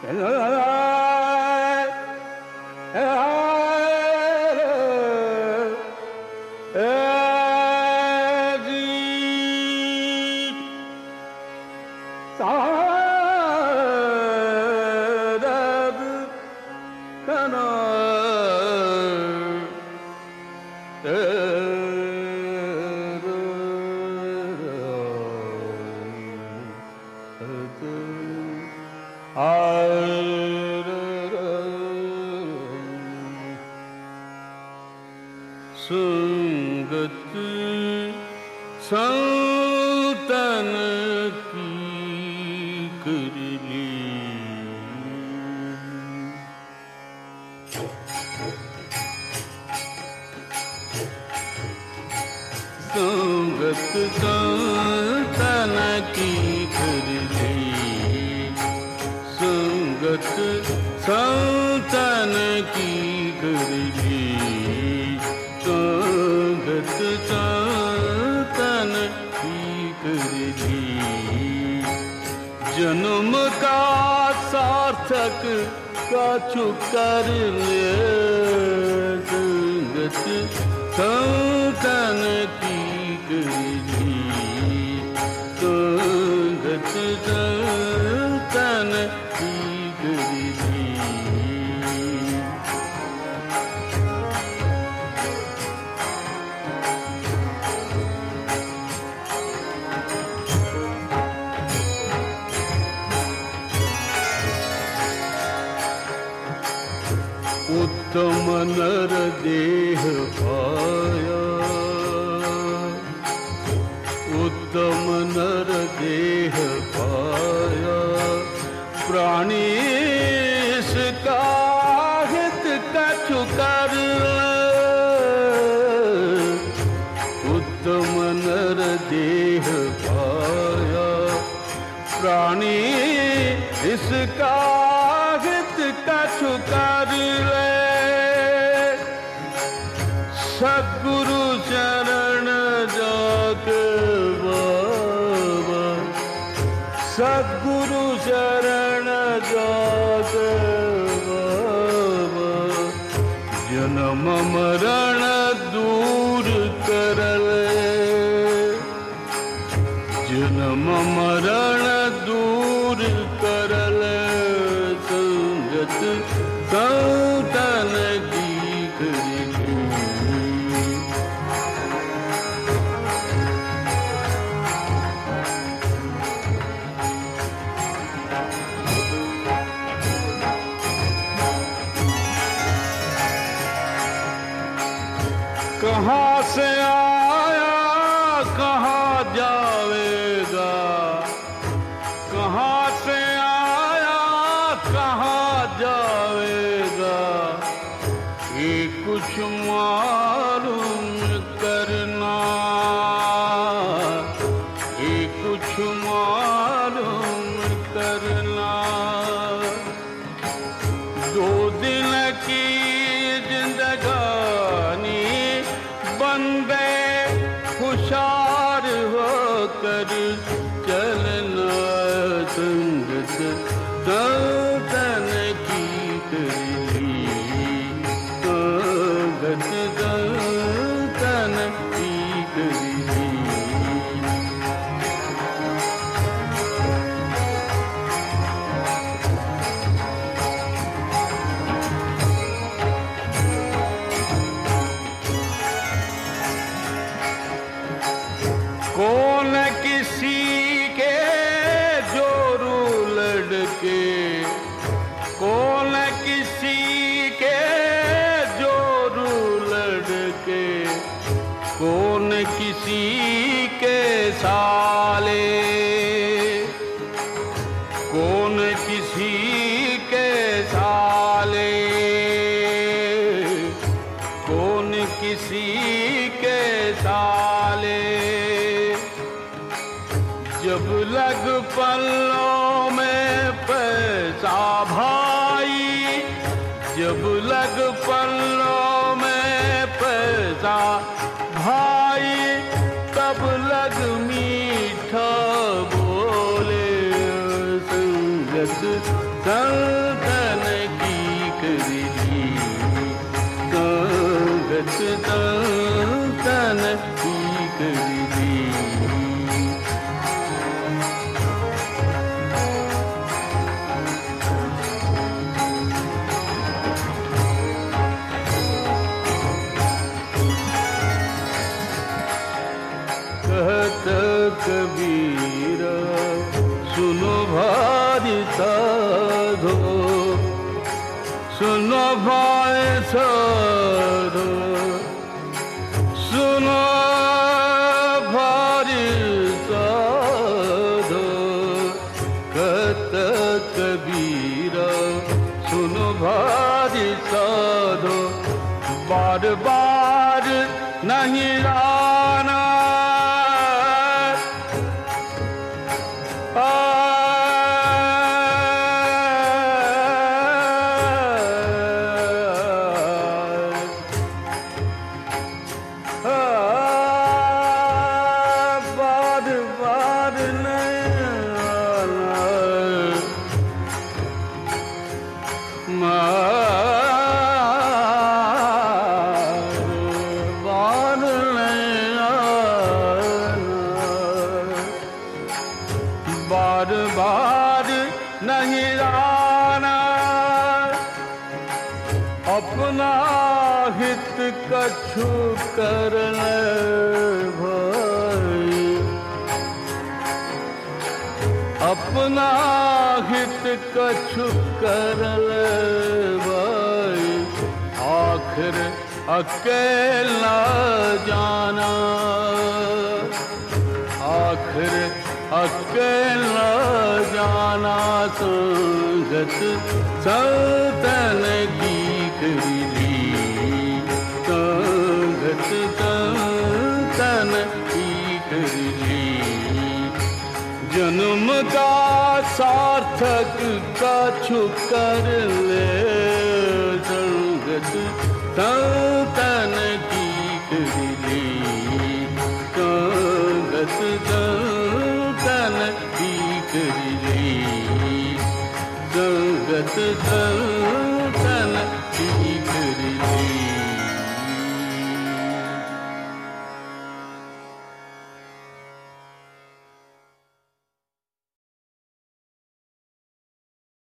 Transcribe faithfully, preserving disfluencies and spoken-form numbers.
संगत संतन की कर ली, संगत संतन की कर ली, संगत संतन की कर ली, संगत संतन की कर ली, जन्म का सार्थक काछु कर ले, संगत संतन की कर ली, संगत संतन की कर ली। उत्तम नर देह पाया, उत्तम नर देह पाया, प्राणी इसका हित कछु कर ले, उत्तम नर देह पाया, प्राणी इसका हित कछु कर ले, सद्गुरु शरण जाके बाबा, सद्गुरु शरण जाके बाबा, जन्म मरण दूर कर ले, जन्म मरण दूर कर ले, संगत संतन की कर ली। कहाँ से आया कहाँ जावेगा, कहाँ से आया कहाँ जावेगा, ये कुछ मालूम करना, ये कुछ मालूम करना, दो दिन की जिंदगानी बंदे हुशार होकर चलना, संगत संतन की कर ली, संगत संतन की कर ली। कौन किसी के जोरू लड़के, कौन किसी के जोरू लड़के, कौन किसी के साले, कौन किसी के साले, कौन किसी के साले, जब लग पल्लों में पैसा भाई, जब लग पल्लों में पैसा भाई, तब लग मीठा बोले, संगत संग कबीर सुनो भाई साधो, सुनो भाई साधो, सुनो भाई साधो, कहत कबीर सुनो भाई साधो, बार बार नहीं आना, बार बार नहीं आना, अपना हित कछु कर ले भाई, अपना हित कछु कर ले भाई, आखिर अकेला जाना, आखिर अकेला जाना, संगत संतन की करी, संगत संतन की करी, जन्म का सार्थक कछु कर ले, संगत संतन की करी, संगत संतन की करी, संगत संतन